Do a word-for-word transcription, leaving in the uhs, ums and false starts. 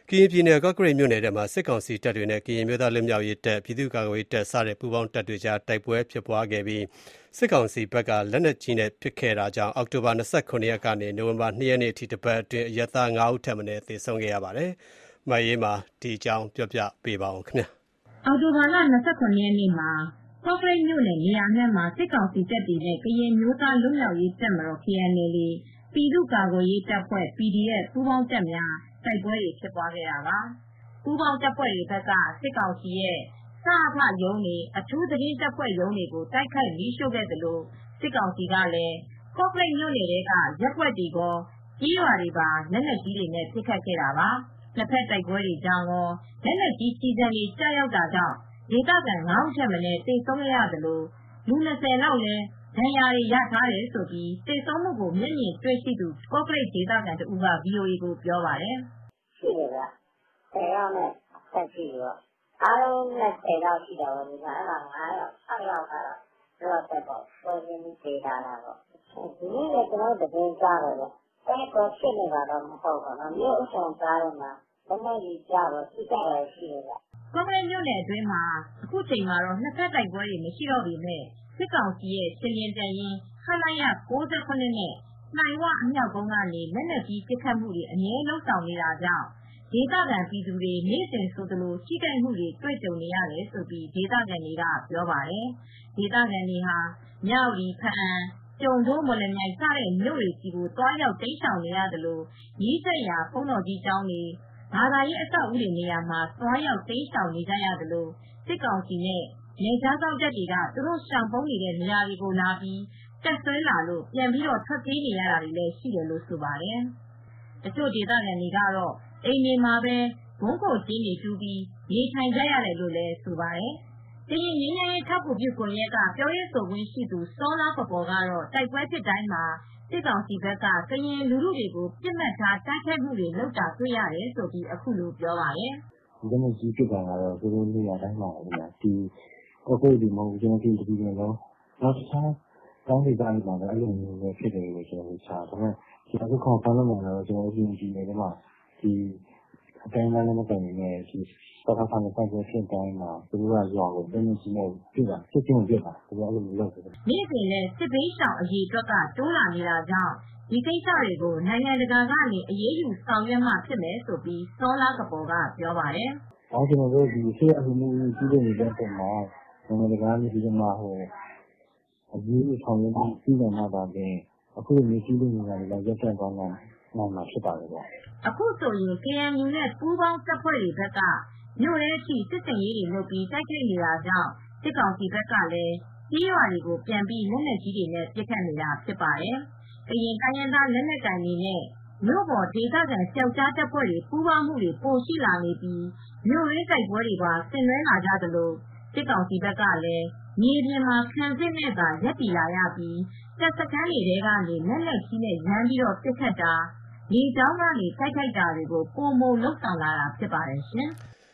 ကရင်ပြည်နယ်ကော့ကရိတ်မြို့နယ်ထဲမှာစစ်ကောင်စီတပ်တွေနဲ့ကရင်မျိုးသားလွတ်မြောက်ရေးတပ်ပြည်သူ့ကာကွယ်ရေးတပ်စတဲ့ပူးပေါင်းတပ်တွေကြားတိုက်ပွဲဖြစ်ပွားခဲ့ပြီးစစ်ကောင်စီဘက်ကလက်နက်ကြီးနဲ့ပစ်ခတ်တာကြောင့်အောက်တိုဘာလ ၂၇ ရက်ကနေနိုဝင်ဘာလ ၂ ရက်နေ့အထိတပတ်အတွင်းအရပ်သား ၅ ဦးထက်မနည်းသေဆုံးခဲ့ရပါတယ်။မအေးအေးမာဒီအကြောင်းပြောပြပေးပါဦးခင်ဗျာ။အောက်တိုဘာလ ၂၇ ရက်နေ့မှာကော့ကရိတ်မြို့နယ်နေရာနှံ့မှာစစ်ကောင်စီတပ်တွေနဲ့ကရင်မျိုးသားလွတ်မြောက်ရေးတပ်မတော် K N L A ပြည်သူ့ကာကွယ်ရေးတပ်ဖွဲ့ P D F ပူးပေါင်းတပ်များတိုက်ပွဲတွေဖြစ်ပွားခဲ့တာပါ။ပူးပေါင်းတပ်ဖွဲ့တွေဘက်ကစစ်ကောင်စီရဲ့စအဖရုံးတွေအထူးသတင်းတပ်ဖွဲ့ရုံးတွေကိုတိုက်ခိုက်မီးရှို့ခဲ့သလိုစစ်ကောင်စီကလည်းကော့ကရိတ်မြို့နယ်ထဲကရပ်ကွက်တွေကောကြေးရွာတွေပါလက်နက်ကြီးတွေနဲ့ပစ်ခတ်ခဲ့တာပါ။နှစ်ဖက်တိုက်ပွဲတွေကြောင့်ရောလက်နက်ကြီးကျည်ဆံတွေကျရောက်တာကြောင့်ဒေသခံ ၅ ဦးထက်မနည်းသေဆုံးခဲ့ရသလိုလူ ၂၀ လောက်လည်းဒဏ်ရာတွေရထားတယ်လို့သေဆုံးမှုကိုမျက်မြင်တွေ့ရှိသူကော့ကရိတ်ဒေသခံတဦးက ဗွီအိုအေကိုပြောပါတယ်။ရှိတယ်ဗျ။ဆယ်ယောက်နဲ့ဆက်ရှိတော့အားလုံးနဲ့ဆယ်ယောက်ရှိတော့ဒီကအဲ့ဒါ၅ယောက်၆ယောက်ကတော့တော့တက်တော့ပေါ်ရင်းဒေတာလာတော့ဒီနေ့လည်းကျွန်တော်တပင်းကြားတယ်ဗျ။အဲ့တော့ဖြစ်နေတာတော့မဟုတ်ဘူးနော်။မြို့အဆောင်ကြားတယ်မှာဘယ်နဲ့ကြီးကြားတော့စိတ်ကြရရှိတယ်ဗျ။ကော့ကရိတ်မြို့နယ်အတွင်းမှာအခုချိန်မှာတော့နှစ်ဖက်တိုက်ပွဲတွေမရှိတော့ပေမဲ့စစ်ကောင်စီရဲ့ချင်းရင်တရင်ခလိုက်ရ၉၇နဲ့နိုင်ဝအမြောက်ကုန်းကနေလက်နက်ကြီးပစ်ခတ်မှုတွေအငြင်းလုံးဆောင်နေတာကြောင့်ဒေသခံပြည်သူတွေနေ့စဉ်ဆိုသလိုရှိတဲ့မှုတွေတွေ့ကြုံနေရတယ်လို့ဒေသခံတွေကပြောပါတယ်။ဒေသခံတွေဟာမြောက်လီဖအံကျုံတို့မော်လမြိုင်စတဲ့မြို့တွေစီကိုတွားရောက်တိမ်းရှောင်နေရတယ်လို့ရီးစက်ရာဖုံးတော်ကြီးကျောင်းတွေဘာသာရေးအဆောက်အဦတွေနေရာမှာတွားရောက်တိမ်းရှောင်နေကြရတယ်လို့စစ်ကောင်စီနဲ့နေသားဆောင်တပ်တွေကသူတို့ရှောင်ပုန်းနေတဲ့နေရာတွေကိုလာပြီးတက်ဆွဲလာလို့ပြန်ပြီးတော့ထွက်ပြေးနေရတာတွေလည်းရှိတယ်လို့ဆိုပါတယ်။တချို့ဒေသခံတွေကတော့အိမ်တွေမှာပဲဘုံခိုကျင်းတွေတူးပြီးနေထိုင်ကြရတယ်လို့လည်းဆိုပါတယ်။ကရင်ငြိမ်းချမ်းရေးထောက်ကူပြုကွန်ရက်ကပြောရေးဆိုခွင့်ရှိသူစောလားပေါ်ပေါ်ကတော့တိုက်ပွဲဖြစ်တိုင်းမှာစစ်ကောင်စီဘက်ကကရင်လူထုတွေကိုပြစ်မှတ်ထားတိုက်ခိုက်မှုတွေလုပ်တာတွေ့ရတယ်ဆိုပြီးအခုလိုပြောပါတယ်။ဒီကနေ့ကြီးဖြစ်တာကတော့သူတို့နေရာတိုင်းမှာဒီကော့ကရိတ်ဒီမဟုတ်ကျွန်တော်ဒီဒီလုံးနောက်တစ်ခြားကောင်းဒေသတွေမှာလည်းအဲ့လိုမျိုးပဲဖြစ်တယ်လို့ကျွန်တော်ချာဒါပေမဲ့ကျွန်တော်ခေါ်ဖမ်းလို့မှတော့ကျွန်တော်ဒီဒီနေရာမှာဒီအတိုင်းလည်းမတိုင်နေဒီစကားဖမ်းတဲ့ဆိုင်ဖြစ်တိုင်းမှာသူတို့ကရွာကိုတင်းနေစီနေပြတာစစ်ချင်းပြတာသူကအဲ့လိုမျိုးလုပ်တယ်နေ့စဉ်နဲ့စစ်ဘေးရှောင်အရေးအတွက်ကတိုးလာနေတာကြောင့်ဒီကိစ္စတွေကိုနိုင်ငံတကာကနေအရေးယူဆောင်ရွက်မှဖြစ်မယ်ဆိုပြီးစောလားကပေါ်ကပြောပါတယ်။အော်ကျွန်တော်တို့ဒီဆေးအမှုကြီးတဲ့နေတဲ့ပုံမှာနိုင်ငံတကာကနေဒီမှာဟိုအရေးယူဆောင်ရွက်မှုပြီးနေမှာပါပဲအခုမျိုးကြီးတဲ့နေတာလည်းရက်ဆက်သွားနိုင်နိုင်မှာဖြစ်ပါတယ်ဗျ။အခုဆိုရင် K N U နဲ့ပူးပေါင်းတပ်ဖွဲ့တွေဘက်ကမြို့ရဲရှိစစ်စင်ရေးတွေလုပ်ပြီးတိုက်ခိုက်နေတာကြောင့်စစ်ကောင်စီဘက်ကလည်းကြီးရွာတွေကိုပြန်ပြီးလက်နက်ကြီးတွေနဲ့ပစ်ခတ်နေတာဖြစ်ပါတယ်။ကရင်တိုင်းရင်းသားလက်နက်ကိုင်တွေနဲ့မြို့ပေါ်ဒေသခံစယောက်ကြားတပ်ဖွဲ့တွေပူးပေါင်းမှုတွေပိုရှိလာနေပြီးမြို့ရင်းတိုက်ပွဲတွေပါဆင်နွှဲလာကြသလိုစစ်ကောင်စီဘက်ကလည်းမြေပြင်မှာခံစစ်နဲ့သာရပ်တည်လာရပြီးတပ်စခန်းတွေထဲကနေလက်နက်ကြီးနဲ့ရမ်းပြီးတော့ပစ်ခတ်တာလေကြောင်းကနေတိုက်ခိုက်တာတွေကိုပုံမလုပ်ဆောင်လာတာဖြစ်ပါတယ်ရှင်။